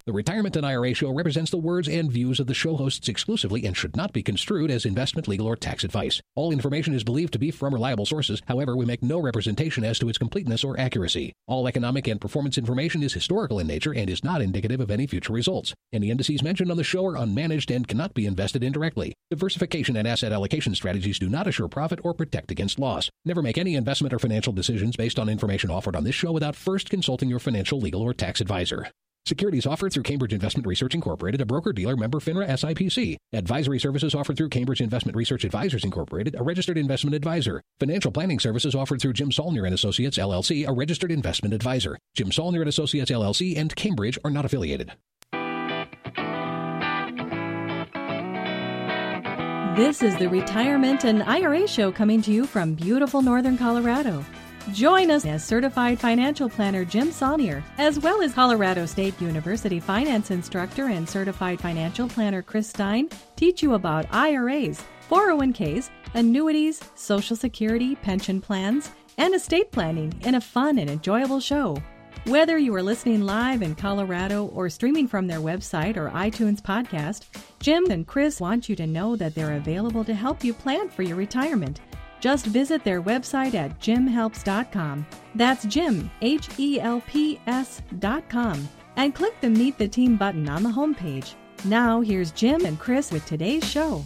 The Retirement and IRA Show represents the words and views of the show hosts exclusively and should not be construed as investment, legal, or tax advice. All information is believed to be from reliable sources. However, we make no representation as to its completeness or accuracy. All economic and performance information is historical in nature and is not indicative of any future results. Any indices mentioned on the show are unmanaged and cannot be invested indirectly. Diversification and asset allocation strategies do not assure profit or protect against loss. Never make any investment or financial decisions based on information offered on this show without first consulting your financial, legal, or tax advisor. Securities offered through Cambridge Investment Research Incorporated, a broker-dealer member FINRA SIPC. Advisory services offered through Cambridge Investment Research Advisors Incorporated, a registered investment advisor. Financial planning services offered through Jim Saulnier & Associates, LLC, a registered investment advisor. Jim Saulnier & Associates, LLC, and Cambridge are not affiliated. This is the Retirement and IRA Show coming to you from beautiful northern Colorado. Join us as Certified Financial Planner Jim Saulnier, as well as Colorado State University Finance Instructor and Certified Financial Planner Chris Stein, teach you about IRAs, 401ks, annuities, Social Security, pension plans, and estate planning in a fun and enjoyable show. Whether you are listening live in Colorado or streaming from their website or iTunes podcast, Jim and Chris want you to know that they're available to help you plan for your retirement. Just visit their website at jimhelps.com. That's Jim, HELPS.com. And click the Meet the Team button on the homepage. Now, here's Jim and Chris with today's show.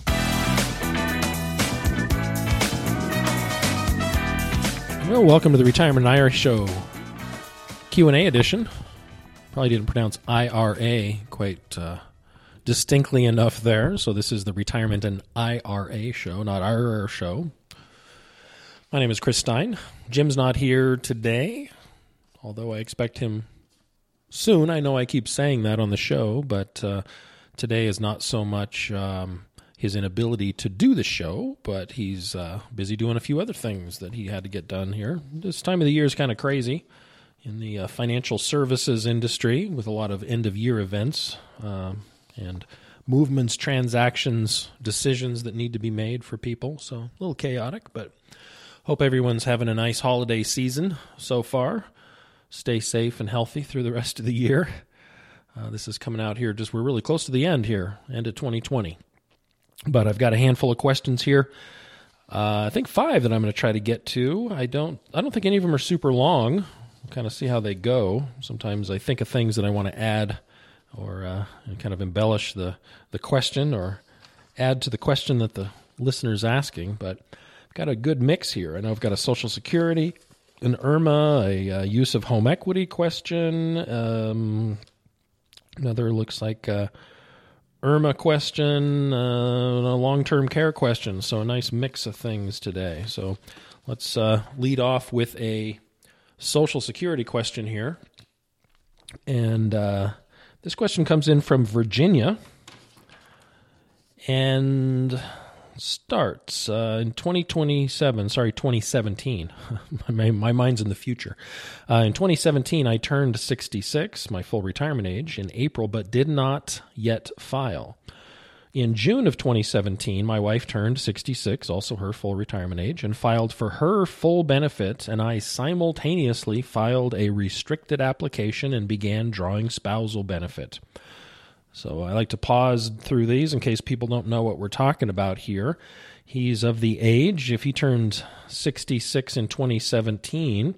Well, welcome to the Retirement and IRA Show. Q&A edition. Probably didn't pronounce IRA quite distinctly enough there. So this is the Retirement and IRA Show, not our show. My name is Chris Stein. Jim's not here today, although I expect him soon. I know I keep saying that on the show, but today is not so much his inability to do the show, but he's busy doing a few other things that he had to get done here. This time of the year is kind of crazy in the financial services industry with a lot of end-of-year events and movements, transactions, decisions that need to be made for people. So a little chaotic, but hope everyone's having a nice holiday season so far. Stay safe and healthy through the rest of the year. This is coming out here we're really close to the end here, end of 2020. But I've got a handful of questions here. I think 5 that I'm going to try to get to. I don't think any of them are super long. We'll kind of see how they go. Sometimes I think of things that I want to add or kind of embellish the question or add to the question that the listener's asking, but got a good mix here. I know I've got a Social Security, an IRMA, a use of home equity question, another looks like a IRMA question, a long-term care question. So a nice mix of things today. So let's lead off with a Social Security question here. And this question comes in from Virginia and starts in 2017. My mind's in the future. In 2017, I turned 66, my full retirement age, in April, but did not yet file. In June of 2017, my wife turned 66, also her full retirement age, and filed for her full benefit, and I simultaneously filed a restricted application and began drawing spousal benefit. So I like to pause through these in case people don't know what we're talking about here. He's of the age, if he turned 66 in 2017,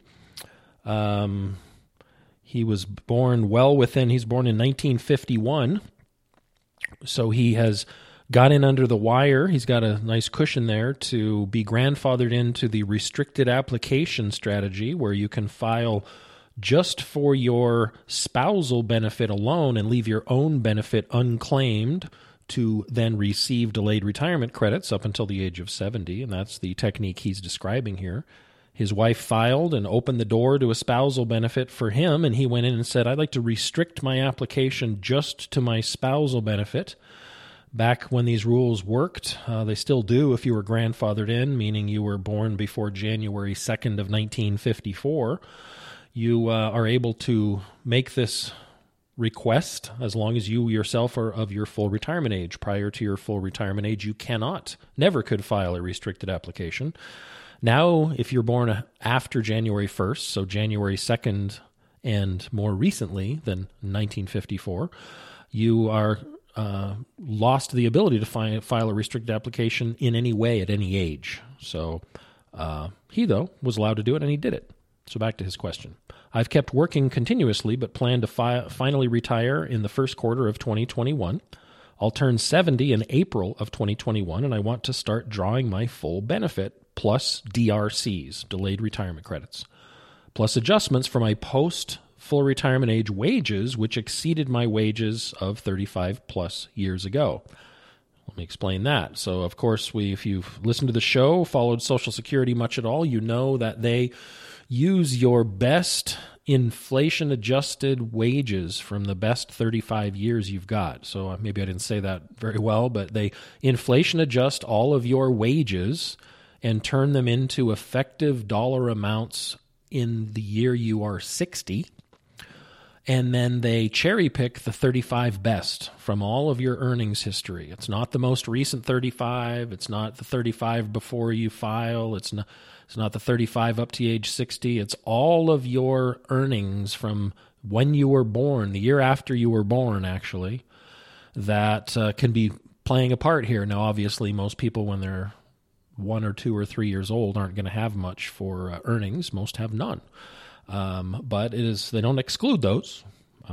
he was born he's born in 1951. So he has got in under the wire. He's got a nice cushion there to be grandfathered into the restricted application strategy where you can file just for your spousal benefit alone and leave your own benefit unclaimed to then receive delayed retirement credits up until the age of 70, and that's the technique he's describing here. His wife filed and opened the door to a spousal benefit for him, and he went in and said, I'd like to restrict my application just to my spousal benefit. Back when these rules worked, they still do if you were grandfathered in, meaning you were born before January 2nd of 1954. You are able to make this request as long as you yourself are of your full retirement age. Prior to your full retirement age, you never could file a restricted application. Now, if you're born after January 1st, so January 2nd and more recently than 1954, you are lost the ability to file a restricted application in any way at any age. So he, though, was allowed to do it, and he did it. So back to his question. I've kept working continuously, but plan to finally retire in the first quarter of 2021. I'll turn 70 in April of 2021, and I want to start drawing my full benefit, plus DRCs, delayed retirement credits, plus adjustments for my post-full retirement age wages, which exceeded my wages of 35 plus years ago. Let me explain that. So, of course, if you've listened to the show, followed Social Security much at all, you know that they use your best inflation-adjusted wages from the best 35 years you've got. So maybe I didn't say that very well, but they inflation-adjust all of your wages and turn them into effective dollar amounts in the year you are 60. And then they cherry-pick the 35 best from all of your earnings history. It's not the most recent 35. It's not the 35 before you file. It's not the 35 up to age 60. It's all of your earnings from when you were born, the year after you were born, actually, that can be playing a part here. Now, obviously, most people, when they're 1 or 2 or 3 years old, aren't going to have much for earnings. Most have none. But they don't exclude those.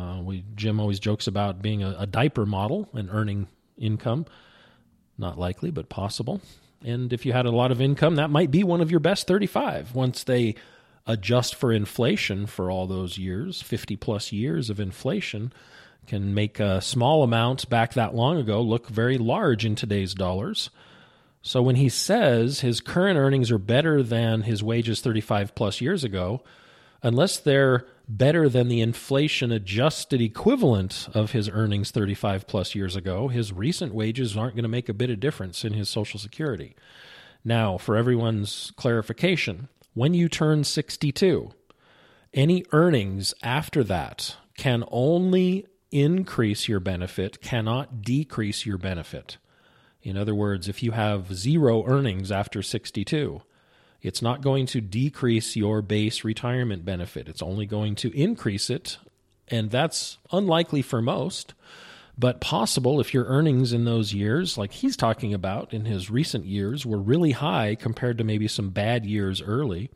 Jim always jokes about being a diaper model and earning income. Not likely, but possible. And if you had a lot of income, that might be one of your best 35 once they adjust for inflation for all those years. 50-plus years of inflation can make a small amount back that long ago look very large in today's dollars. So when he says his current earnings are better than his wages 35-plus years ago, unless they're better than the inflation-adjusted equivalent of his earnings 35-plus years ago, his recent wages aren't going to make a bit of difference in his Social Security. Now, for everyone's clarification, when you turn 62, any earnings after that can only increase your benefit, cannot decrease your benefit. In other words, if you have zero earnings after 62, it's not going to decrease your base retirement benefit. It's only going to increase it, and that's unlikely for most, but possible if your earnings in those years, like he's talking about in his recent years, were really high compared to maybe some bad years early.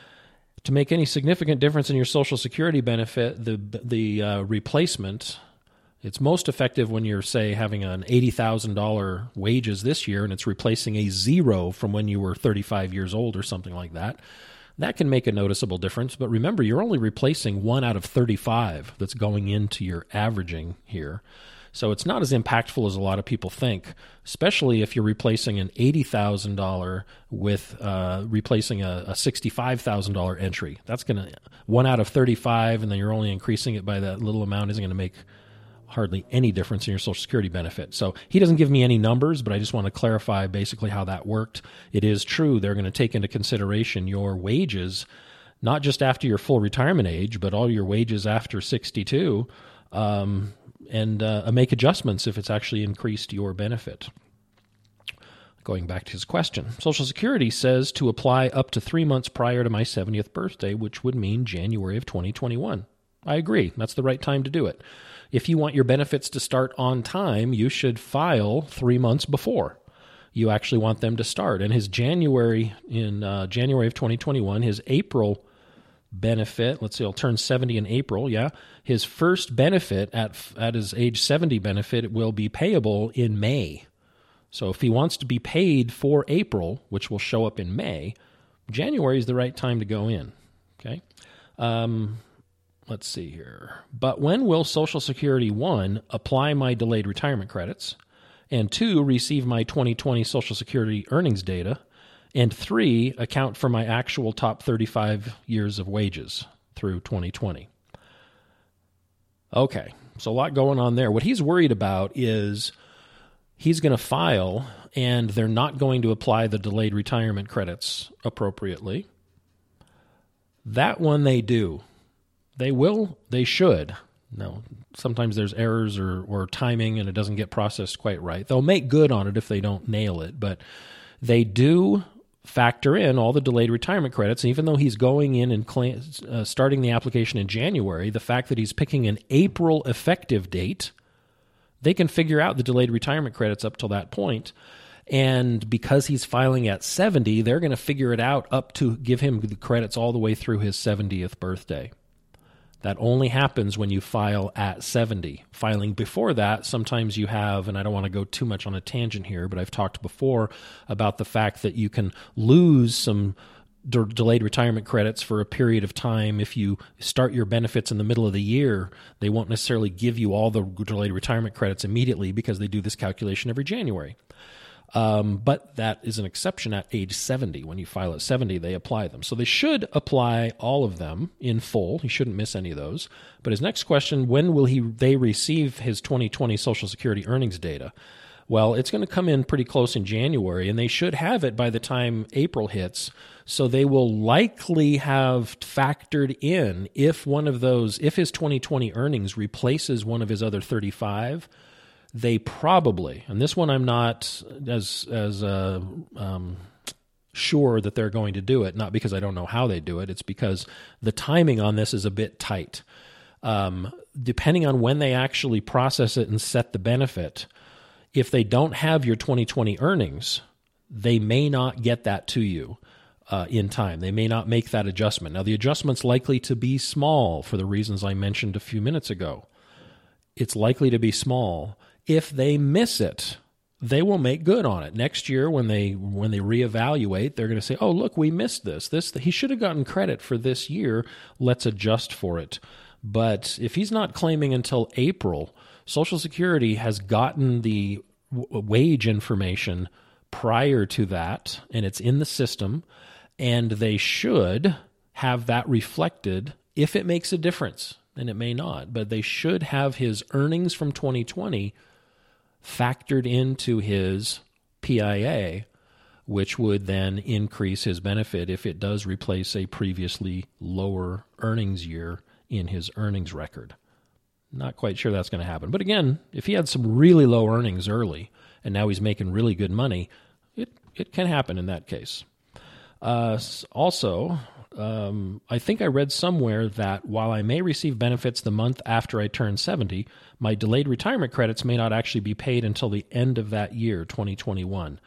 To make any significant difference in your Social Security benefit, the replacement, it's most effective when you're, say, having an $80,000 wages this year and it's replacing a zero from when you were 35 years old or something like that. That can make a noticeable difference. But remember, you're only replacing 1 out of 35 that's going into your averaging here. So it's not as impactful as a lot of people think, especially if you're replacing an $80,000 with replacing a $65,000 entry. That's going to 1 out of 35, and then you're only increasing it by that little amount isn't going to make hardly any difference in your Social Security benefit. So he doesn't give me any numbers, but I just want to clarify basically how that worked. It is true they're going to take into consideration your wages, not just after your full retirement age, but all your wages after 62, and make adjustments if it's actually increased your benefit. Going back to his question, Social Security says to apply up to 3 months prior to my 70th birthday, which would mean January of 2021. I agree. That's the right time to do it. If you want your benefits to start on time, you should file 3 months before you actually want them to start. And his January of 2021, his April benefit, let's see, he'll turn 70 in April, yeah. His first benefit at his age 70 benefit will be payable in May. So if he wants to be paid for April, which will show up in May, January is the right time to go in, okay? Let's see here. But when will Social Security, 1, apply my delayed retirement credits, and 2, receive my 2020 Social Security earnings data, and 3, account for my actual top 35 years of wages through 2020? Okay, so a lot going on there. What he's worried about is he's going to file, and they're not going to apply the delayed retirement credits appropriately. That one they do. They will, they should. No, sometimes there's errors or timing and it doesn't get processed quite right. They'll make good on it if they don't nail it, but they do factor in all the delayed retirement credits. And even though he's going in and starting the application in January, the fact that he's picking an April effective date, they can figure out the delayed retirement credits up till that point. And because he's filing at 70, they're going to figure it out up to give him the credits all the way through his 70th birthday. That only happens when you file at 70. Filing before that, sometimes you have, and I don't want to go too much on a tangent here, but I've talked before about the fact that you can lose some delayed retirement credits for a period of time. If you start your benefits in the middle of the year, they won't necessarily give you all the delayed retirement credits immediately because they do this calculation every January. But that is an exception at age 70. When you file at 70, they apply them. So they should apply all of them in full. He shouldn't miss any of those. But his next question, when will they receive his 2020 Social Security earnings data? Well, it's going to come in pretty close in January, and they should have it by the time April hits. So they will likely have factored in if his 2020 earnings replaces one of his other 35, they probably, and this one I'm not as sure that they're going to do it, not because I don't know how they do it, it's because the timing on this is a bit tight. Depending on when they actually process it and set the benefit, if they don't have your 2020 earnings, they may not get that to you in time. They may not make that adjustment. Now, the adjustment's likely to be small for the reasons I mentioned a few minutes ago. It's likely to be small. If they miss it, they will make good on it. Next year, when they reevaluate, they're going to say, oh, look, we missed this. He should have gotten credit for this year. Let's adjust for it. But if he's not claiming until April, Social Security has gotten the wage information prior to that, and it's in the system, and they should have that reflected if it makes a difference. And it may not, but they should have his earnings from 2020 factored into his PIA, which would then increase his benefit if it does replace a previously lower earnings year in his earnings record. Not quite sure that's going to happen. But again, if he had some really low earnings early and now he's making really good money, it can happen in that case. Also, I think I read somewhere that while I may receive benefits the month after I turn 70, my delayed retirement credits may not actually be paid until the end of that year, 2021.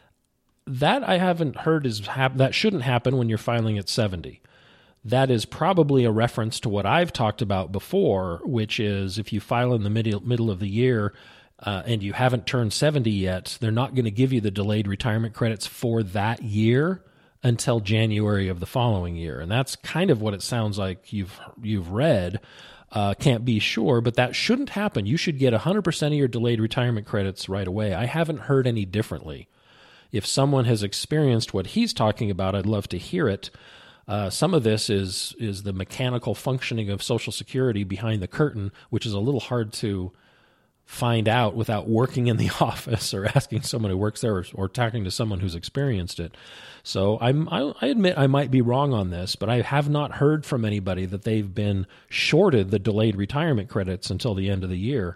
That I haven't heard that shouldn't happen when you're filing at 70. That is probably a reference to what I've talked about before, which is if you file in the middle of the year and you haven't turned 70 yet, they're not going to give you the delayed retirement credits for that year until January of the following year. And that's kind of what it sounds like you've read. Can't be sure, but that shouldn't happen. You should get 100% of your delayed retirement credits right away. I haven't heard any differently. If someone has experienced what he's talking about, I'd love to hear it. Some of this is the mechanical functioning of Social Security behind the curtain, which is a little hard to find out without working in the office or asking someone who works there or talking to someone who's experienced it. So I admit I might be wrong on this, but I have not heard from anybody that they've been shorted the delayed retirement credits until the end of the year.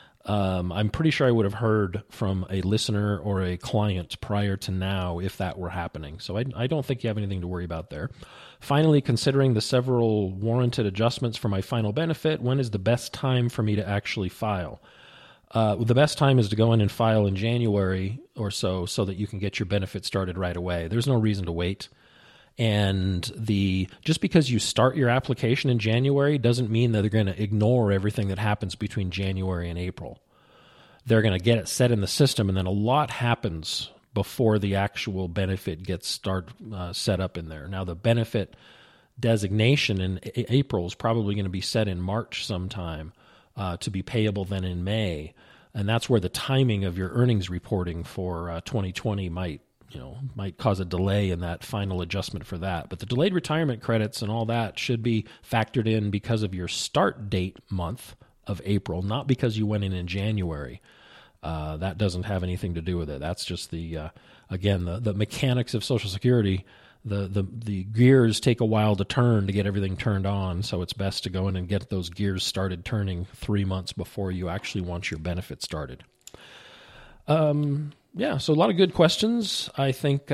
I'm pretty sure I would have heard from a listener or a client prior to now if that were happening. So I don't think you have anything to worry about there. Finally, considering the several warranted adjustments for my final benefit, when is the best time for me to actually file? The best time is to go in and file in January or so that you can get your benefit started right away. There's no reason to wait. And just because you start your application in January doesn't mean that they're going to ignore everything that happens between January and April. They're going to get it set in the system, and then a lot happens before the actual benefit gets set up in there. Now, the benefit designation in April is probably going to be set in March sometime to be payable then in May. And that's where the timing of your earnings reporting for 2020 might cause a delay in that final adjustment for that. But the delayed retirement credits and all that should be factored in because of your start date month of April, not because you went in January. That doesn't have anything to do with it. That's just the mechanics of Social Security. The gears take a while to turn to get everything turned on, so it's best to go in and get those gears started turning 3 months before you actually want your benefit started. Yeah, so a lot of good questions. I think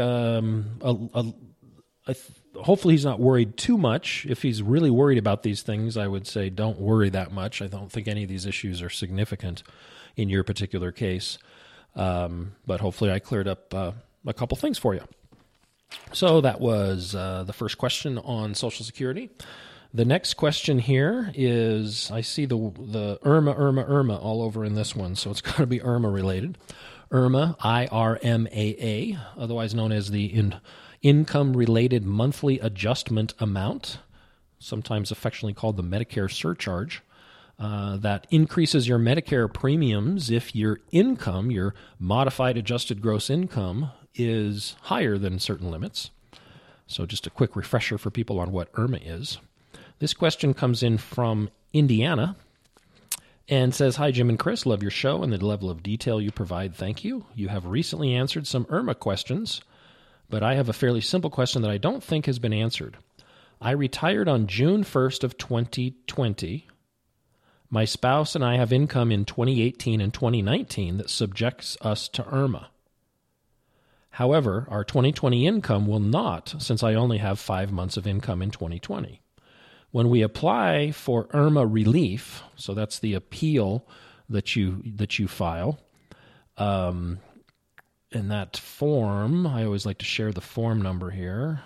hopefully he's not worried too much. If he's really worried about these things, I would say don't worry that much. I don't think any of these issues are significant in your particular case. But hopefully I cleared up a couple things for you. So that was the first question on Social Security. The next question here is, I see the IRMA all over in this one, so it's got to be IRMA related. IRMA, IRMAA, otherwise known as the Income-Related Monthly Adjustment Amount, sometimes affectionately called the Medicare surcharge, that increases your Medicare premiums if your income, your modified adjusted gross income, is higher than certain limits. So just a quick refresher for people on what IRMA is. This question comes in from Indiana and says, "Hi, Jim and Chris. Love your show and the level of detail you provide. Thank you. You have recently answered some IRMA questions, but I have a fairly simple question that I don't think has been answered. I retired on June 1st of 2020. My spouse and I have income in 2018 and 2019 that subjects us to IRMA. However, our 2020 income will not, since I only have 5 months of income in 2020. When we apply for IRMA relief, so that's the appeal that you file, in that form, I always like to share the form number here.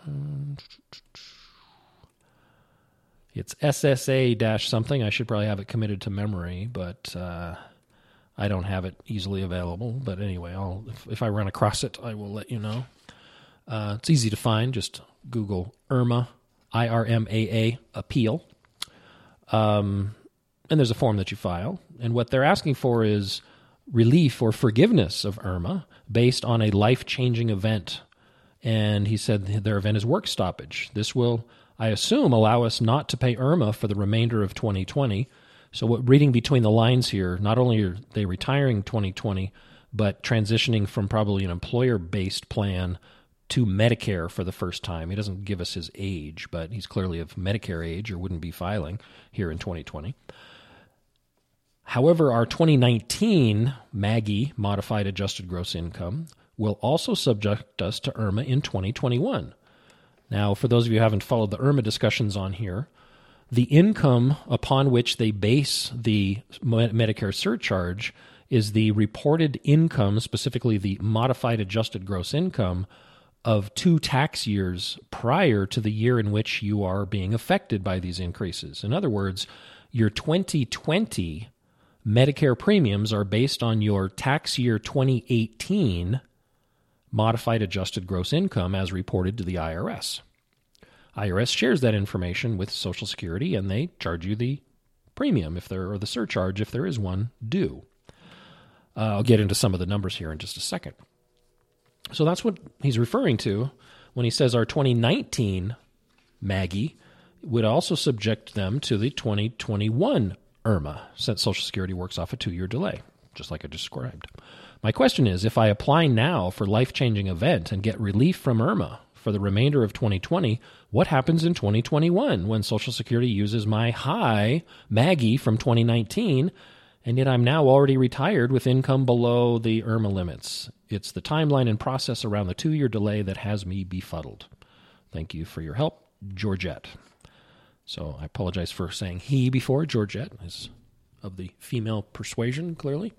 It's SSA-something. I should probably have it committed to memory, but I don't have it easily available. But anyway, if I run across it, I will let you know. It's easy to find. Just Google IRMA, IRMAA, appeal. And there's a form that you file. And what they're asking for is relief or forgiveness of IRMA based on a life-changing event. And he said their event is work stoppage. This will, I assume, allow us not to pay IRMA for the remainder of 2020. So reading between the lines here, not only are they retiring 2020, but transitioning from probably an employer-based plan to Medicare for the first time. He doesn't give us his age, but he's clearly of Medicare age or wouldn't be filing here in 2020. However, our 2019 MAGI, Modified Adjusted Gross Income, will also subject us to IRMA in 2021. Now, for those of you who haven't followed the IRMA discussions on here, the income upon which they base the Medicare surcharge is the reported income, specifically the Modified Adjusted Gross Income, of 2 tax years prior to the year in which you are being affected by these increases. In other words, your 2020 Medicare premiums are based on your tax year 2018 Modified Adjusted Gross Income as reported to the IRS. IRS shares that information with Social Security, and they charge you the premium, or the surcharge, if there is one, due. I'll get into some of the numbers here in just a second. So that's what he's referring to when he says our 2019 MAGI would also subject them to the 2021 IRMA, since Social Security works off a 2-year delay, just like I described. My question is, if I apply now for life-changing event and get relief from IRMA for the remainder of 2020, what happens in 2021 when Social Security uses my high MAGI from 2019, and yet I'm now already retired with income below the IRMA limits? It's the timeline and process around the 2-year delay that has me befuddled. Thank you for your help, Georgette. So I apologize for saying he before. Georgette is of the female persuasion, clearly.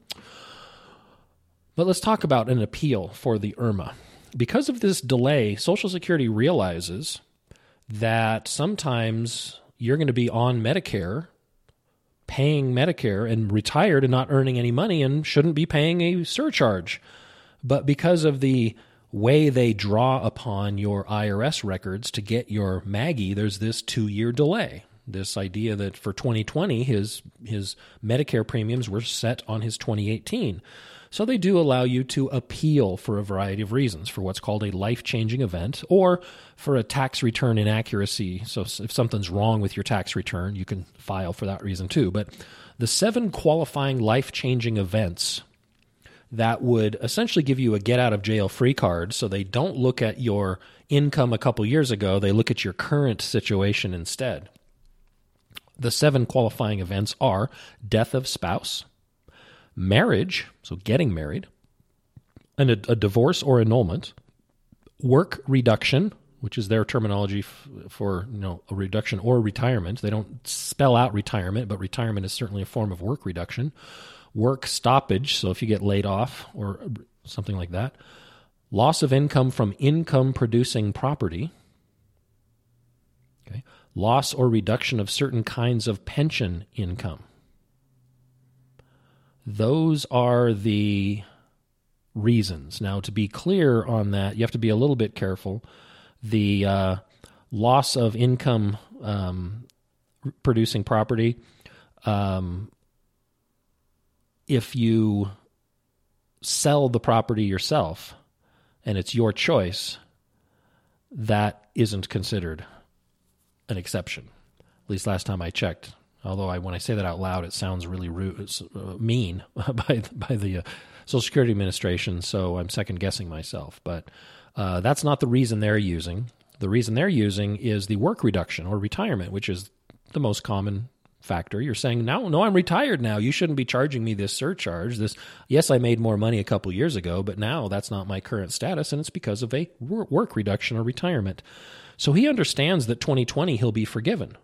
But let's talk about an appeal for the IRMA. Because of this delay, Social Security realizes that sometimes you're going to be on Medicare, paying Medicare, and retired and not earning any money and shouldn't be paying a surcharge. But because of the way they draw upon your IRS records to get your MAGI, there's this 2-year delay. This idea that for 2020, his Medicare premiums were set on his 2018. So they do allow you to appeal for a variety of reasons, for what's called a life-changing event, or for a tax return inaccuracy. So if something's wrong with your tax return, you can file for that reason too. But the 7 qualifying life-changing events that would essentially give you a get-out-of-jail-free card, so they don't look at your income a couple years ago, they look at your current situation instead. The 7 qualifying events are death of spouse, marriage, so getting married, a divorce or annulment, work reduction, which is their terminology for a reduction or retirement. They don't spell out retirement, but retirement is certainly a form of work reduction. Work stoppage, so if you get laid off or something like that. Loss of income from income-producing property. Okay. Loss or reduction of certain kinds of pension income. Those are the reasons. Now, to be clear on that, you have to be a little bit careful. The loss of income producing property, if you sell the property yourself and it's your choice, that isn't considered an exception. At least last time I checked. Although when I say that out loud, it sounds really rude, mean by the Social Security Administration, so I'm second-guessing myself. But that's not the reason they're using. The reason they're using is the work reduction or retirement, which is the most common factor. You're saying, no, I'm retired now. You shouldn't be charging me this surcharge. Yes, I made more money a couple years ago, but now that's not my current status, and it's because of a work reduction or retirement. So he understands that 2020 he'll be forgiven.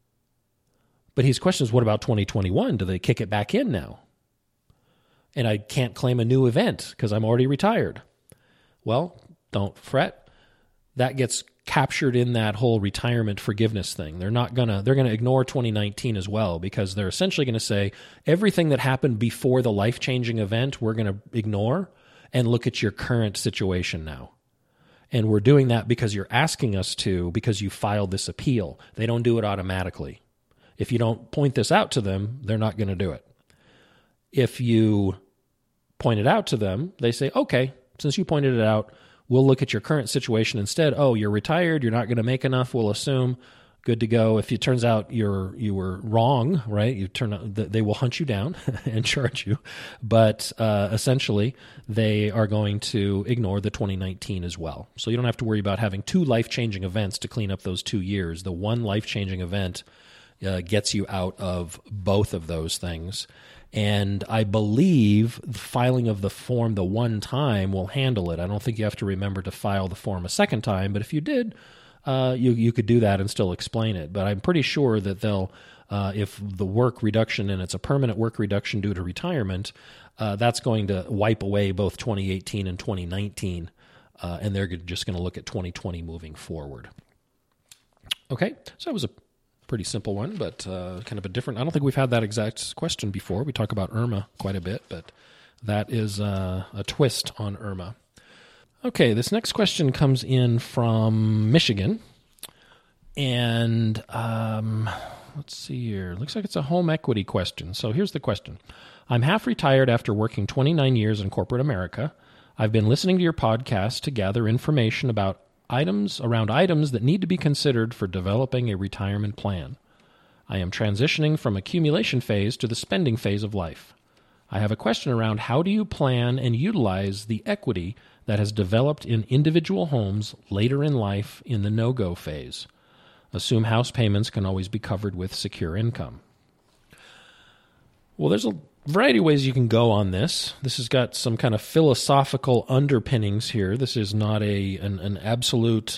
But his question is, what about 2021? Do they kick it back in now? And I can't claim a new event because I'm already retired. Well, don't fret. That gets captured in that whole retirement forgiveness thing. They're going to ignore 2019 as well, because they're essentially going to say everything that happened before the life-changing event we're going to ignore and look at your current situation now. And we're doing that because you're asking us to, because you filed this appeal. They don't do it automatically. If you don't point this out to them, they're not going to do it. If you point it out to them, they say, okay, since you pointed it out, we'll look at your current situation instead. Oh, you're retired, you're not going to make enough, we'll assume, good to go. If it turns out you were wrong, right, they will hunt you down and charge you. But essentially, they are going to ignore the 2019 as well. So you don't have to worry about having two life-changing events to clean up those 2 years. The one life-changing event gets you out of both of those things. And I believe the filing of the form the one time will handle it. I don't think you have to remember to file the form a second time, but if you did, you could do that and still explain it. But I'm pretty sure that they'll, if the work reduction, and it's a permanent work reduction due to retirement, that's going to wipe away both 2018 and 2019, and they're just going to look at 2020 moving forward. Okay, so that was a pretty simple one, but kind of a different. I don't think we've had that exact question before. We talk about Irma quite a bit, but that is a twist on Irma. Okay, this next question comes in from Michigan, and let's see here. Looks like it's a home equity question. So here's the question. I'm half retired after working 29 years in corporate America. I've been listening to your podcast to gather information about items that need to be considered for developing a retirement plan. I am transitioning from accumulation phase to the spending phase of life. I have a question around how do you plan and utilize the equity that has developed in individual homes later in life in the no-go phase. Assume house payments can always be covered with secure income. Well, there's a variety of ways you can go on this. This has got some kind of philosophical underpinnings here. This is not an absolute,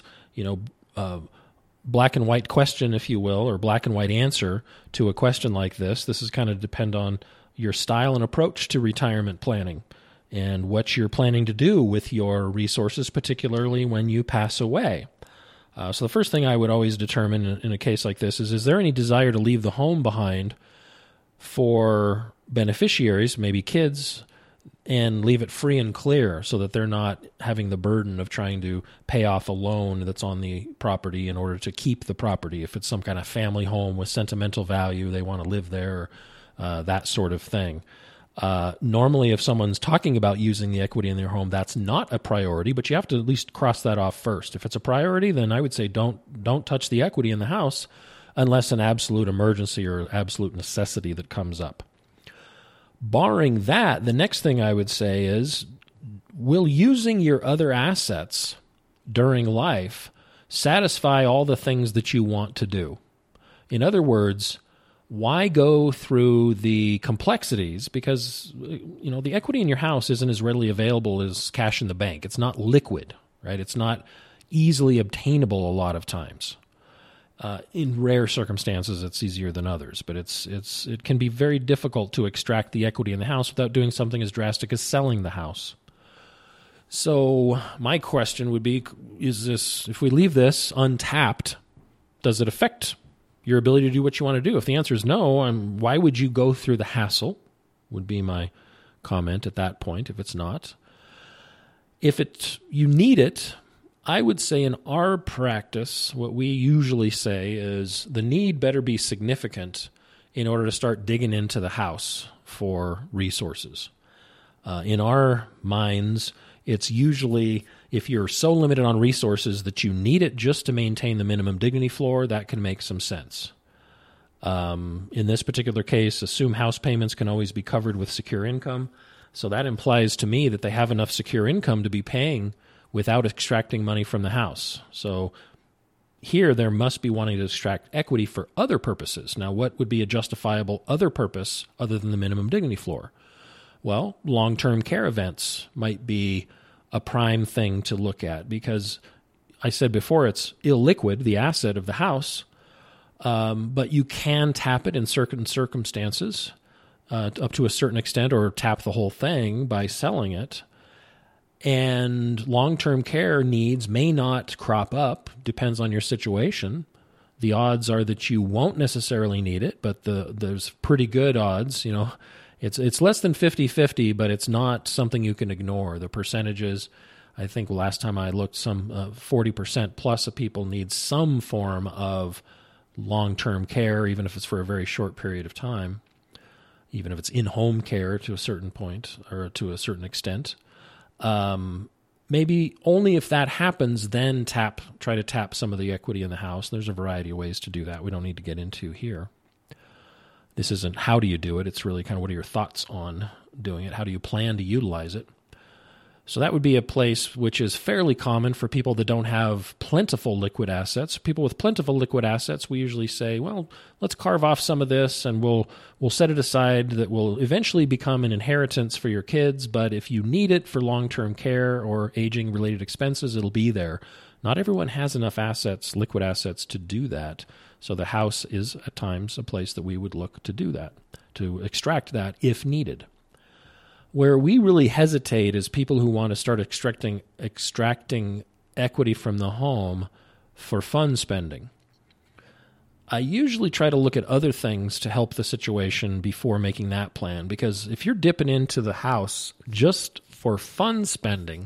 black and white question, if you will, or black and white answer to a question like this. This is kind of depend on your style and approach to retirement planning and what you're planning to do with your resources, particularly when you pass away. So the first thing I would always determine in a case like this is there any desire to leave the home behind for beneficiaries, maybe kids, and leave it free and clear so that they're not having the burden of trying to pay off a loan that's on the property in order to keep the property. If it's some kind of family home with sentimental value, they want to live there, that sort of thing. Normally, if someone's talking about using the equity in their home, that's not a priority, but you have to at least cross that off first. If it's a priority, then I would say don't touch the equity in the house unless an absolute emergency or absolute necessity that comes up. Barring that, the next thing I would say is, will using your other assets during life satisfy all the things that you want to do? In other words, why go through the complexities? Because, the equity in your house isn't as readily available as cash in the bank. It's not liquid, right? It's not easily obtainable a lot of times. In rare circumstances, it's easier than others, but it can be very difficult to extract the equity in the house without doing something as drastic as selling the house. So my question would be, if we leave this untapped, does it affect your ability to do what you want to do? If the answer is no, why would you go through the hassle, would be my comment at that point, if it's not. If you need it, I would say in our practice, what we usually say is the need better be significant in order to start digging into the house for resources. In our minds, it's usually if you're so limited on resources that you need it just to maintain the minimum dignity floor, that can make some sense. In this particular case, assume house payments can always be covered with secure income. So that implies to me that they have enough secure income to be paying without extracting money from the house. So here there must be wanting to extract equity for other purposes. Now, what would be a justifiable other purpose other than the minimum dignity floor? Well, long-term care events might be a prime thing to look at because I said before it's illiquid, the asset of the house, but you can tap it in certain circumstances up to a certain extent or tap the whole thing by selling it. And long-term care needs may not crop up, depends on your situation. The odds are that you won't necessarily need it, but there's pretty good odds. It's less than 50-50, but it's not something you can ignore. The percentages, I think last time I looked, some 40% plus of people need some form of long-term care, even if it's for a very short period of time, even if it's in-home care to a certain point or to a certain extent. Maybe only if that happens, then try to tap some of the equity in the house. There's a variety of ways to do that we don't need to get into here. This isn't how do you do it. It's really kind of what are your thoughts on doing it? How do you plan to utilize it? So that would be a place which is fairly common for people that don't have plentiful liquid assets. People with plentiful liquid assets, we usually say, well, let's carve off some of this and we'll set it aside that will eventually become an inheritance for your kids. But if you need it for long-term care or aging-related expenses, it'll be there. Not everyone has enough assets, liquid assets, to do that. So the house is at times a place that we would look to do that, to extract that if needed. Where we really hesitate is people who want to start extracting equity from the home for fund spending. I usually try to look at other things to help the situation before making that plan, because if you're dipping into the house just for fund spending,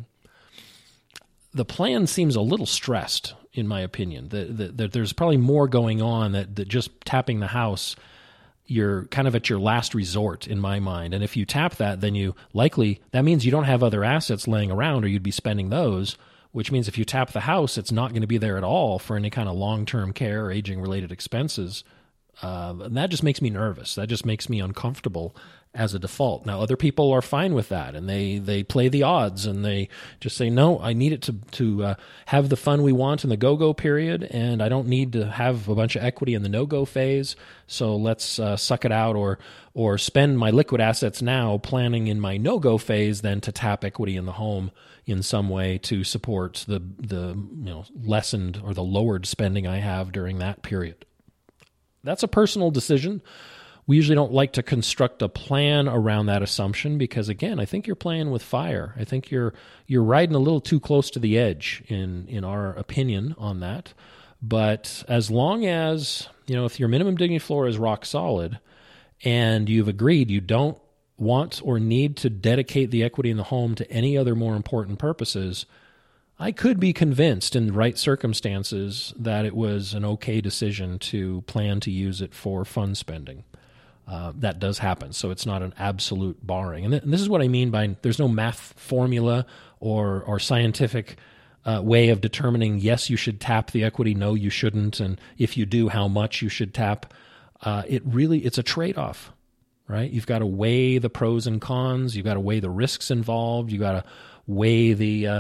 the plan seems a little stressed, in my opinion. That there's probably more going on that just tapping the house, you're kind of at your last resort in my mind. And if you tap that, then that means you don't have other assets laying around or you'd be spending those, which means if you tap the house, it's not going to be there at all for any kind of long-term care or aging-related expenses. And that just makes me nervous. That just makes me uncomfortable as a default. Now, other people are fine with that, and they play the odds, and they just say, no, I need it to have the fun we want in the go-go period, and I don't need to have a bunch of equity in the no-go phase, so let's suck it out or spend my liquid assets now planning in my no-go phase then to tap equity in the home in some way to support the lessened or the lowered spending I have during that period. That's a personal decision. We usually don't like to construct a plan around that assumption because, again, I think you're playing with fire. I think you're riding a little too close to the edge in our opinion on that. But as long as, if your minimum dignity floor is rock solid and you've agreed you don't want or need to dedicate the equity in the home to any other more important purposes, I could be convinced in the right circumstances that it was an okay decision to plan to use it for fund spending. That does happen, so it's not an absolute barring. And this is what I mean by there's no math formula or scientific way of determining, yes, you should tap the equity, no, you shouldn't, and if you do, how much you should tap. It's a trade-off, right? You've got to weigh the pros and cons. You've got to weigh the risks involved. You've got to weigh the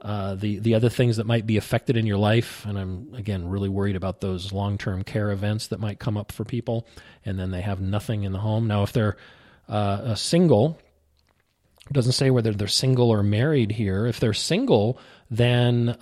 The other things that might be affected in your life, and I'm, again, really worried about those long-term care events that might come up for people, and then they have nothing in the home. Now, if they're single, it doesn't say whether they're single or married here. If they're single, then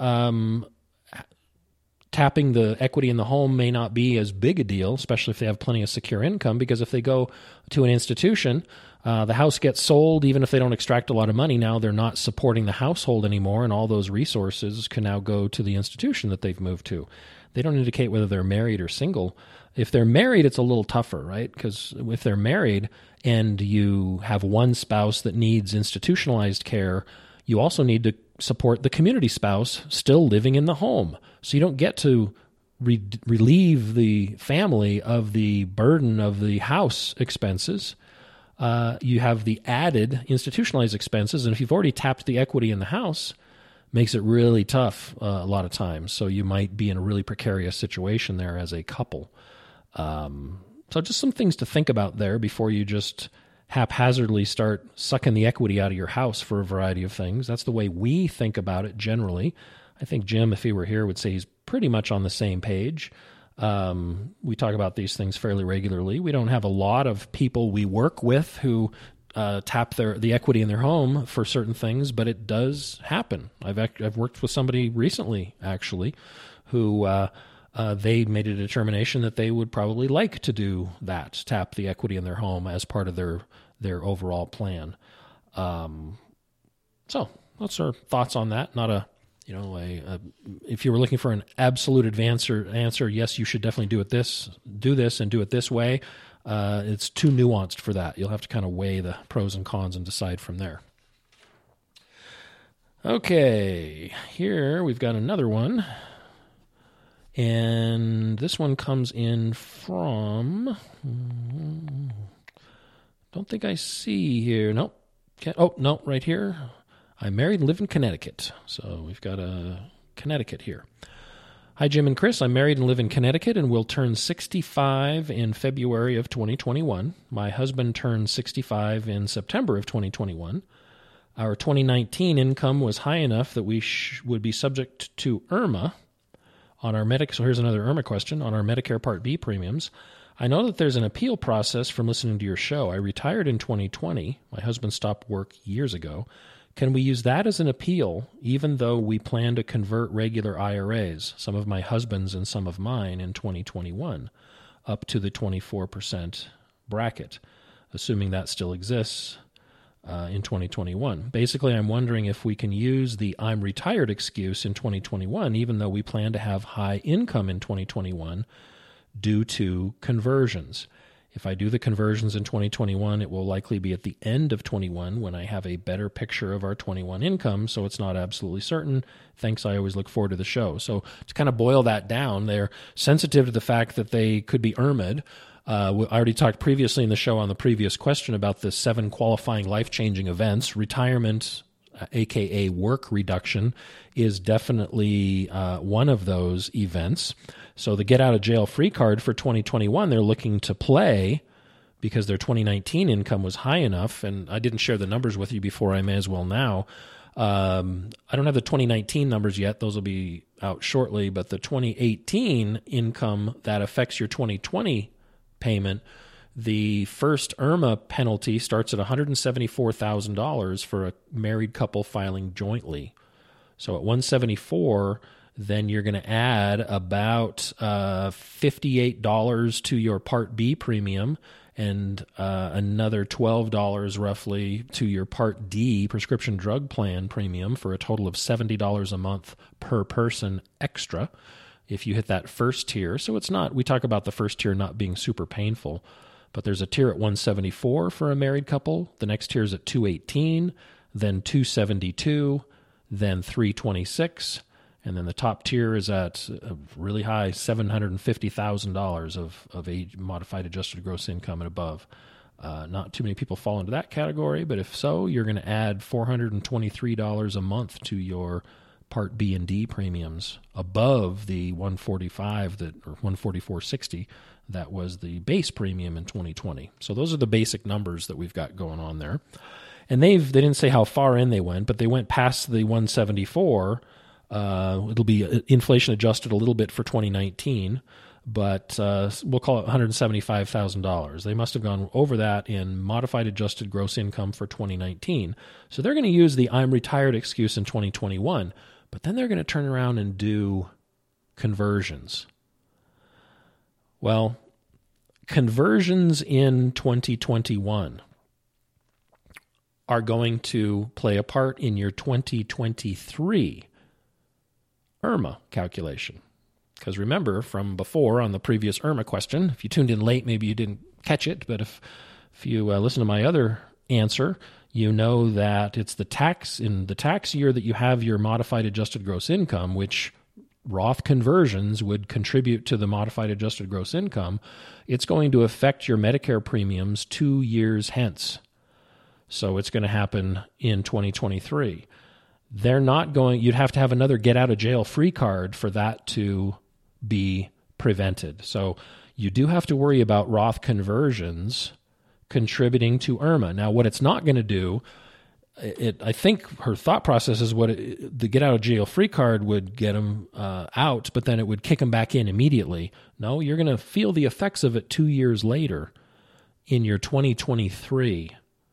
tapping the equity in the home may not be as big a deal, especially if they have plenty of secure income, because if they go to an institution, the house gets sold. Even if they don't extract a lot of money, now they're not supporting the household anymore, and all those resources can now go to the institution that they've moved to. They don't indicate whether they're married or single. If they're married, it's a little tougher, right? Because if they're married and you have one spouse that needs institutionalized care, you also need to support the community spouse still living in the home. So you don't get to relieve the family of the burden of the house expenses. You have the added institutionalized expenses, and if you've already tapped the equity in the house, makes it really tough a lot of times. So you might be in a really precarious situation there as a couple. So just some things to think about there before you just haphazardly start sucking the equity out of your house for a variety of things. That's the way we think about it generally. I think Jim, if he were here, would say he's pretty much on the same page. We talk about these things fairly regularly. We don't have a lot of people we work with who tap the equity in their home for certain things, but it does happen. I've worked with somebody recently, actually, who they made a determination that they would probably like to do that, tap the equity in their home as part of their overall plan. So that's our thoughts on that. Not if you were looking for an absolute answer, yes, you should definitely do this and do it this way. It's too nuanced for that. You'll have to kind of weigh the pros and cons and decide from there. Okay, here we've got another one. And this one comes in from, don't think I see here. Nope. No, right here. I'm married and live in Connecticut. So we've got a Connecticut here. Hi, Jim and Chris. I'm married and live in Connecticut and will turn 65 in February of 2021. My husband turned 65 in September of 2021. Our 2019 income was high enough that we would be subject to IRMA on our Medicare. So here's another IRMA question on our Medicare Part B premiums. I know that there's an appeal process from listening to your show. I retired in 2020. My husband stopped work years ago. Can we use that as an appeal, even though we plan to convert regular IRAs, some of my husband's and some of mine, in 2021, up to the 24% bracket, assuming that still exists in 2021? Basically, I'm wondering if we can use the I'm retired excuse in 2021, even though we plan to have high income in 2021 due to conversions. If I do the conversions in 2021, it will likely be at the end of 21 when I have a better picture of our 21 income, so it's not absolutely certain. Thanks, I always look forward to the show. So to kind of boil that down, they're sensitive to the fact that they could be IRMA'd. I already talked previously in the show on the previous question about the 7 qualifying life-changing events. Retirement, aka work reduction, is definitely one of those events. So the get-out-of-jail-free card for 2021, they're looking to play because their 2019 income was high enough, and I didn't share the numbers with you before, I may as well now. I don't have the 2019 numbers yet. Those will be out shortly, but the 2018 income that affects your 2020 payment, the first IRMA penalty starts at $174,000 for a married couple filing jointly. So at $174,000, then you're going to add about $58 to your Part B premium and another $12 roughly to your Part D prescription drug plan premium for a total of $70 a month per person extra if you hit that first tier. So it's not, we talk about the first tier not being super painful, but there's a tier at $174 for a married couple. The next tier is at $218, then $272, then $326. And then the top tier is at a really high $750,000 of age modified adjusted gross income and above. Not too many people fall into that category, but if so, you're going to add $423 a month to your Part B and D premiums above the $145 or $144.60 that was the base premium in 2020. So those are the basic numbers that we've got going on there. And they didn't say how far in they went, but they went past the 174. It'll be inflation adjusted a little bit for 2019, but we'll call it $175,000. They must have gone over that in modified adjusted gross income for 2019. So they're going to use the I'm retired excuse in 2021, but then they're going to turn around and do conversions. Well, conversions in 2021 are going to play a part in your 2023 IRMA calculation. Because remember from before on the previous IRMA question, if you tuned in late, maybe you didn't catch it, but if you listen to my other answer, you know that it's the tax year that you have your modified adjusted gross income, which Roth conversions would contribute to the modified adjusted gross income. It's going to affect your Medicare premiums 2 years hence. So it's going to happen in 2023. They're not going, you'd have to have another get out of jail free card for that to be prevented. So you do have to worry about Roth conversions contributing to IRMA. Now, what it's not going to do, I think her thought process is the get out of jail free card would get them out, but then it would kick them back in immediately. No, you're going to feel the effects of it 2 years later in your 2023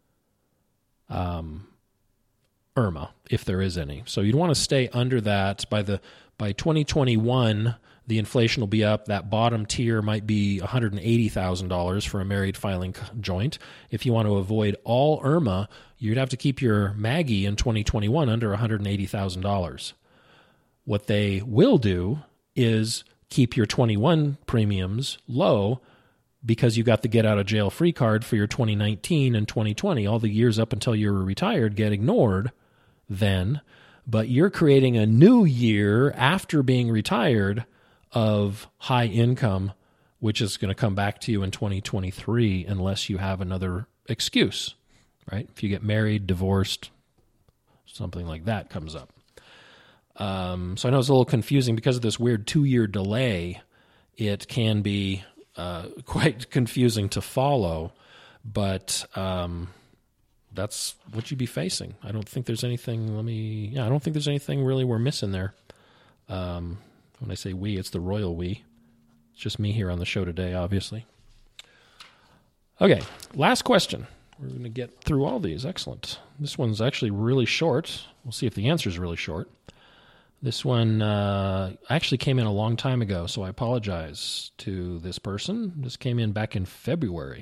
IRMA, if there is any. So you'd want to stay under that. By 2021, the inflation will be up. That bottom tier might be $180,000 for a married filing joint. If you want to avoid all IRMA, you'd have to keep your Maggie in 2021 under $180,000. What they will do is keep your 21 premiums low because you got the get out of jail free card for your 2019 and 2020. All the years up until you were retired get ignored then, but you're creating a new year after being retired of high income, which is going to come back to you in 2023 unless you have another excuse, right? If you get married, divorced, something like that comes up. So I know it's a little confusing because of this weird 2-year delay. It can be quite confusing to follow, but that's what you'd be facing. I don't think there's anything. I don't think there's anything really we're missing there. When I say we, it's the royal we. It's just me here on the show today, obviously. Okay, last question. We're going to get through all these. Excellent. This one's actually really short. We'll see if the answer is really short. This one actually came in a long time ago, so I apologize to this person. This came in back in February.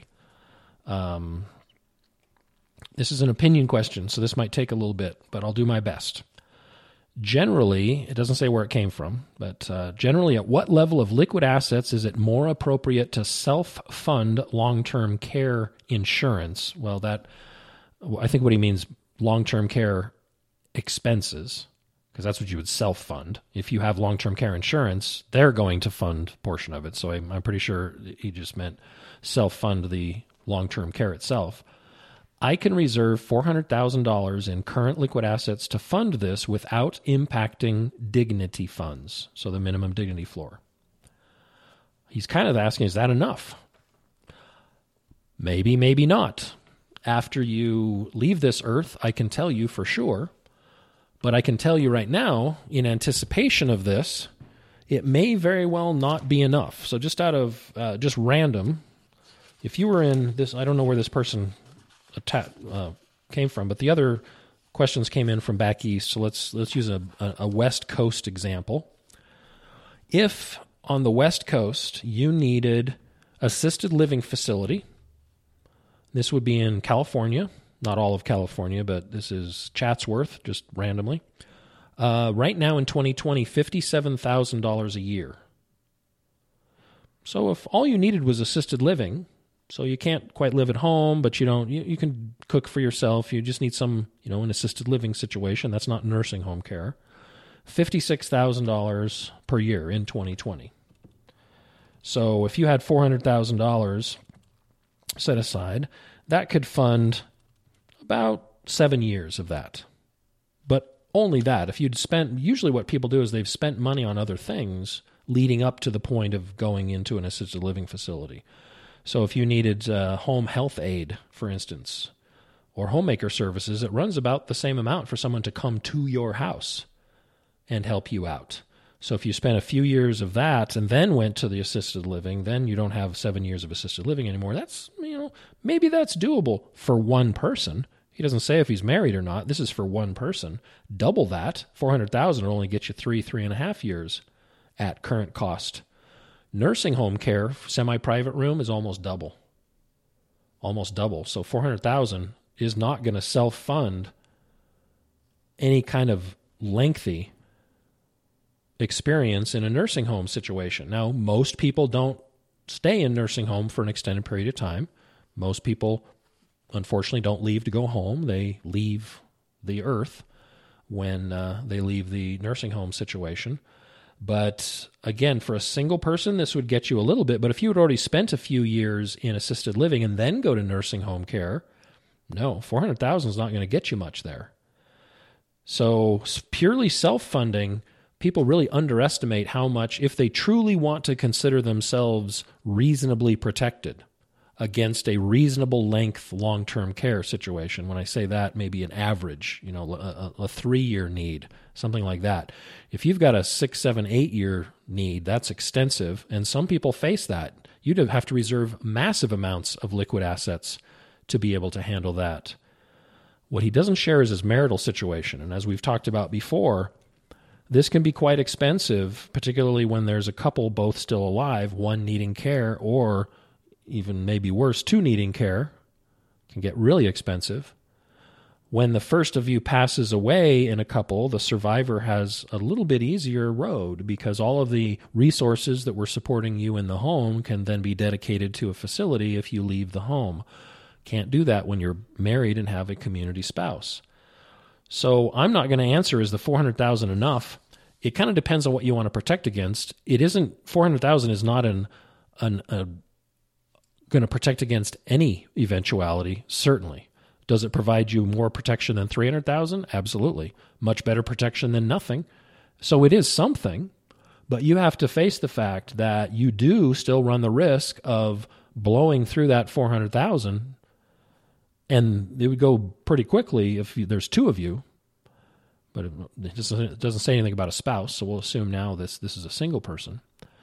This is an opinion question, so this might take a little bit, but I'll do my best. Generally, it doesn't say where it came from, but generally, at what level of liquid assets is it more appropriate to self-fund long-term care insurance? Well, I think what he means long-term care expenses, because that's what you would self-fund. If you have long-term care insurance, they're going to fund a portion of it. So I'm pretty sure he just meant self-fund the long-term care itself. I can reserve $400,000 in current liquid assets to fund this without impacting dignity funds, so the minimum dignity floor. He's kind of asking, is that enough? Maybe, maybe not. After you leave this earth, I can tell you for sure, but I can tell you right now, in anticipation of this, it may very well not be enough. So just out of just random, if you were in this, I don't know where this person came from, but the other questions came in from back east. So let's use a West Coast example. If on the West Coast you needed assisted living facility, this would be in California, not all of California, but this is Chatsworth, just randomly. Right now in 2020, $57,000 a year. So if all you needed was assisted living, so you can't quite live at home, but you can cook for yourself. You just need some, an assisted living situation. That's not nursing home care. $56,000 per year in 2020. So if you had $400,000 set aside, that could fund about 7 years of that. But only that. If you'd spent, usually what people do is they've spent money on other things leading up to the point of going into an assisted living facility. So if you needed home health aid, for instance, or homemaker services, it runs about the same amount for someone to come to your house and help you out. So if you spent a few years of that and then went to the assisted living, then you don't have 7 years of assisted living anymore. That's, maybe that's doable for one person. He doesn't say if he's married or not. This is for one person. Double that, $400,000 will only get you 3.5 years at current cost. Nursing home care, semi-private room, is almost double. Almost double. So $400,000 is not going to self-fund any kind of lengthy experience in a nursing home situation. Now, most people don't stay in nursing home for an extended period of time. Most people, unfortunately, don't leave to go home. They leave the earth when they leave the nursing home situation. But again, for a single person, this would get you a little bit. But if you had already spent a few years in assisted living and then go to nursing home care, no, $400,000 is not going to get you much there. So purely self-funding, people really underestimate how much, if they truly want to consider themselves reasonably protected against a reasonable length long-term care situation. When I say that, maybe an average, a 3-year need, something like that. If you've got a 6, 7, 8-year need, that's extensive, and some people face that. You'd have to reserve massive amounts of liquid assets to be able to handle that. What he doesn't share is his marital situation, and as we've talked about before, this can be quite expensive, particularly when there's a couple both still alive, one needing care, or even maybe worse, two needing care. Can get really expensive. When the first of you passes away in a couple, the survivor has a little bit easier road because all of the resources that were supporting you in the home can then be dedicated to a facility if you leave the home. Can't do that when you're married and have a community spouse. So I'm not going to answer, is the $400,000 enough? It kind of depends on what you want to protect against. It isn't, $400,000 is not going to protect against any eventuality, certainly. Does it provide you more protection than $300,000? Absolutely. Much better protection than nothing. So it is something, but you have to face the fact that you do still run the risk of blowing through that $400,000, and it would go pretty quickly if there's two of you, but it doesn't say anything about a spouse, so we'll assume now this is a single person.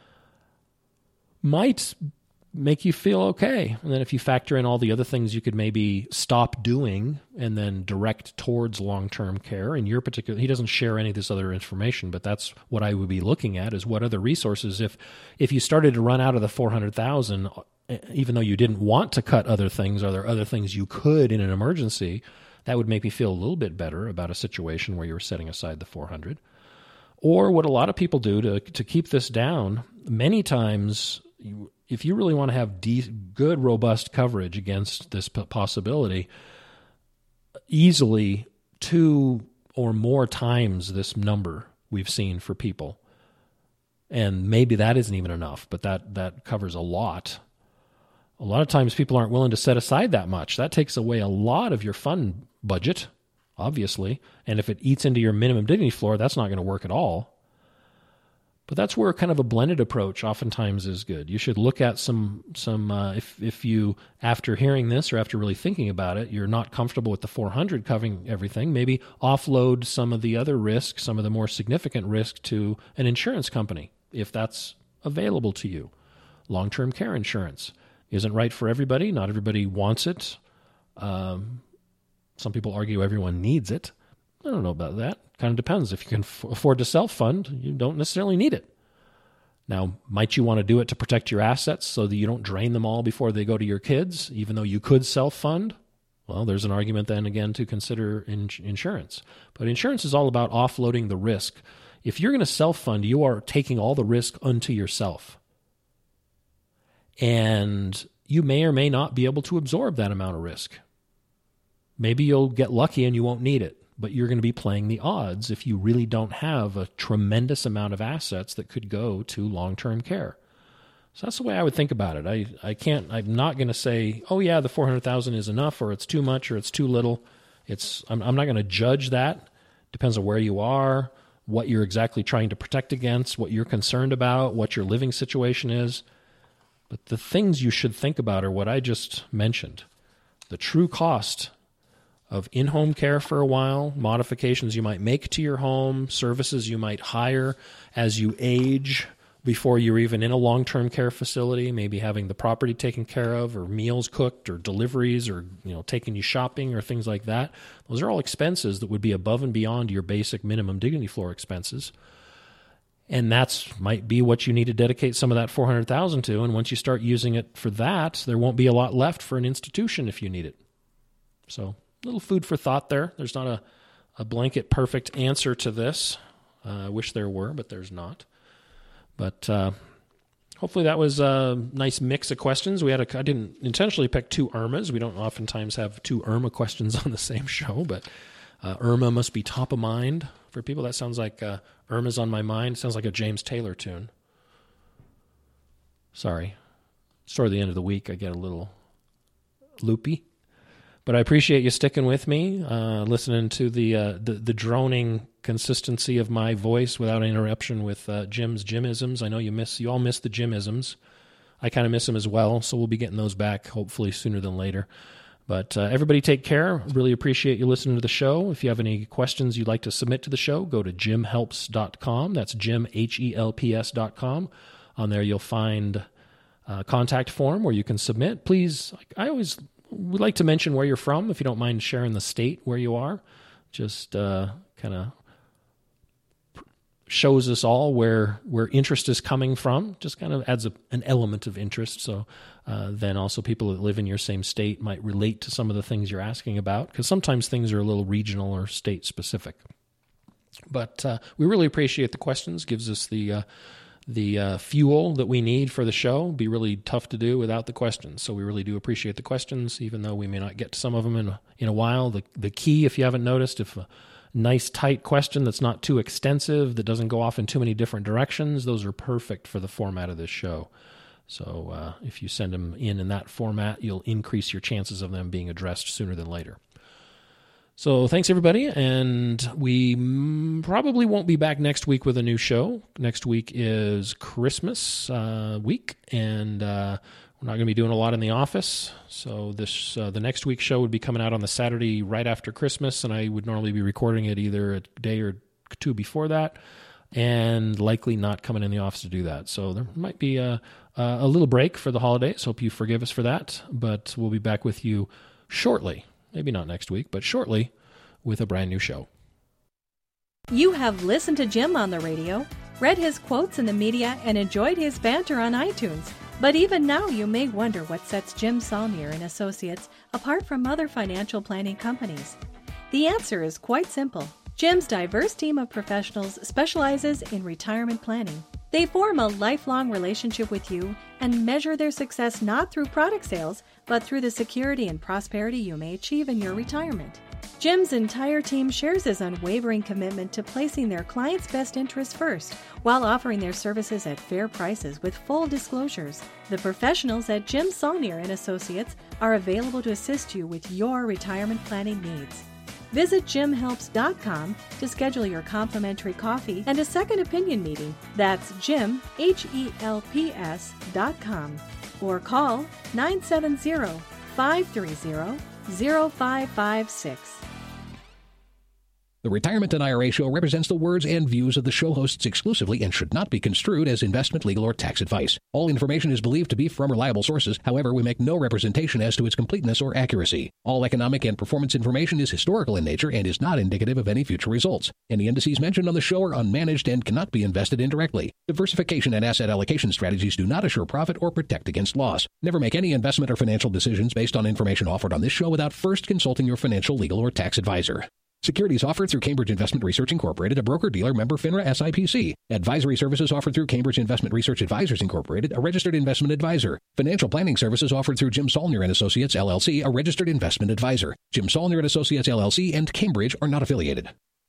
Might make you feel okay. And then if you factor in all the other things you could maybe stop doing and then direct towards long-term care, in your particular, he doesn't share any of this other information, but that's what I would be looking at, is what other resources, if you started to run out of the $400,000, even though you didn't want to cut other things, are there other things you could in an emergency? That would make me feel a little bit better about a situation where you're setting aside the $400,000. Or what a lot of people do to keep this down, many times, if you really want to have good, robust coverage against this possibility, easily 2 or more times this number we've seen for people. And maybe that isn't even enough, but that covers a lot. A lot of times people aren't willing to set aside that much. That takes away a lot of your fund budget, obviously. And if it eats into your minimum dignity floor, that's not going to work at all. But that's where kind of a blended approach oftentimes is good. You should look at some if you, after hearing this or after really thinking about it, you're not comfortable with the $400 covering everything, maybe offload some of the other risk, some of the more significant risk, to an insurance company, if that's available to you. Long-term care insurance isn't right for everybody. Not everybody wants it. Some people argue everyone needs it. I don't know about that. Kind of depends. If you can afford to self-fund, you don't necessarily need it. Now, might you want to do it to protect your assets so that you don't drain them all before they go to your kids, even though you could self-fund? Well, there's an argument then again to consider insurance. But insurance is all about offloading the risk. If you're going to self-fund, you are taking all the risk unto yourself. And you may or may not be able to absorb that amount of risk. Maybe you'll get lucky and you won't need it, but you're going to be playing the odds if you really don't have a tremendous amount of assets that could go to long-term care. So that's the way I would think about it. I'm not going to say, oh yeah, the $400,000 is enough, or it's too much, or it's too little. I'm not going to judge that. Depends on where you are, what you're exactly trying to protect against, what you're concerned about, what your living situation is. But the things you should think about are what I just mentioned. The true cost of in-home care for a while, modifications you might make to your home, services you might hire as you age before you're even in a long-term care facility, maybe having the property taken care of or meals cooked or deliveries or taking you shopping or things like that. Those are all expenses that would be above and beyond your basic minimum dignity floor expenses. And that's might be what you need to dedicate some of that $400,000 to. And once you start using it for that, there won't be a lot left for an institution if you need it. So a little food for thought there. There's not a blanket perfect answer to this. I wish there were, but there's not. But hopefully that was a nice mix of questions. I didn't intentionally pick two Irmas. We don't oftentimes have two Irma questions on the same show, but Irma must be top of mind for people. That sounds like Irma's on my mind. It sounds like a James Taylor tune. Sorry. It's toward the end of the week. I get a little loopy. But I appreciate you sticking with me, listening to the droning consistency of my voice without interruption with Jim's Jimisms. I know you all miss the Jimisms. I kind of miss them as well, so we'll be getting those back hopefully sooner than later. But everybody take care. Really appreciate you listening to the show. If you have any questions you'd like to submit to the show, go to jimhelps.com. That's Jim, HELPS.com. On there you'll find a contact form where you can submit. Please, I always would like to mention where you're from, if you don't mind sharing the state where you are. Just kind of shows us all where interest is coming from. Just kind of adds an element of interest. So then also people that live in your same state might relate to some of the things you're asking about, because sometimes things are a little regional or state specific. But we really appreciate the questions. Gives us the fuel that we need for the show. It'd be really tough to do without the questions. So we really do appreciate the questions, even though we may not get to some of them in a while. The key, if you haven't noticed, if a nice tight question that's not too extensive, that doesn't go off in too many different directions, those are perfect for the format of this show. So if you send them in that format, you'll increase your chances of them being addressed sooner than later. So thanks, everybody, and we probably won't be back next week with a new show. Next week is Christmas week, and we're not going to be doing a lot in the office. So the next week's show would be coming out on the Saturday right after Christmas, and I would normally be recording it either a day or two before that, and likely not coming in the office to do that. So there might be a little break for the holidays. Hope you forgive us for that, but we'll be back with you shortly. Maybe not next week, but shortly with a brand new show. You have listened to Jim on the radio, read his quotes in the media, and enjoyed his banter on iTunes. But even now you may wonder what sets Jim Saulnier and Associates apart from other financial planning companies. The answer is quite simple. Jim's diverse team of professionals specializes in retirement planning. They form a lifelong relationship with you and measure their success not through product sales, but through the security and prosperity you may achieve in your retirement. Jim's entire team shares his unwavering commitment to placing their clients' best interests first, while offering their services at fair prices with full disclosures. The professionals at Jim Saulnier and Associates are available to assist you with your retirement planning needs. Visit jimhelps.com to schedule your complimentary coffee and a second opinion meeting. That's Jim, HELPS.com. Or call 970-530-0556. The Retirement and IRA Show represents the words and views of the show hosts exclusively and should not be construed as investment, legal, or tax advice. All information is believed to be from reliable sources. However, we make no representation as to its completeness or accuracy. All economic and performance information is historical in nature and is not indicative of any future results. Any indices mentioned on the show are unmanaged and cannot be invested indirectly. Diversification and asset allocation strategies do not assure profit or protect against loss. Never make any investment or financial decisions based on information offered on this show without first consulting your financial, legal, or tax advisor. Securities offered through Cambridge Investment Research Incorporated, a broker-dealer member FINRA SIPC. Advisory services offered through Cambridge Investment Research Advisors Incorporated, a registered investment advisor. Financial planning services offered through Jim Saulnier and Associates, LLC, a registered investment advisor. Jim Saulnier and Associates, LLC, and Cambridge are not affiliated.